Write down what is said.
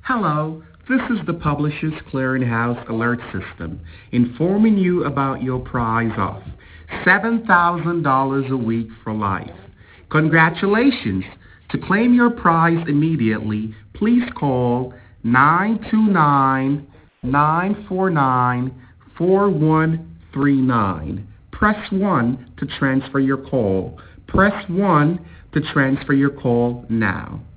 Hello, this is the Publishers Clearinghouse Alert System informing you about your prize of $7,000 a week for life. Congratulations! To claim your prize immediately, please call 929-949-4139. Press 1 to transfer your call. Press 1 to transfer your call now.